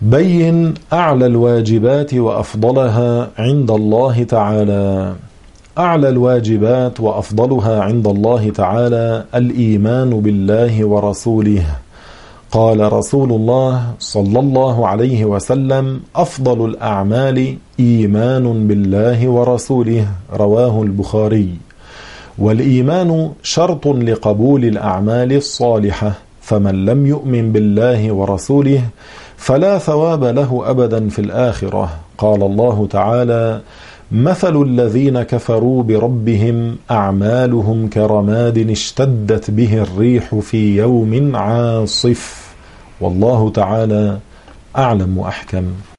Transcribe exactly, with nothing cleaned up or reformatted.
بين أعلى الواجبات وأفضلها عند الله تعالى. أعلى الواجبات وأفضلها عند الله تعالى الإيمان بالله ورسوله. قال رسول الله صلى الله عليه وسلم: أفضل الأعمال إيمان بالله ورسوله، رواه البخاري. والإيمان شرط لقبول الأعمال الصالحة، فمن لم يؤمن بالله ورسوله فلا ثواب له أبدا في الآخرة. قال الله تعالى: مثل الذين كفروا بربهم أعمالهم كرماد اشتدت به الريح في يوم عاصف. والله تعالى أعلم وأحكم.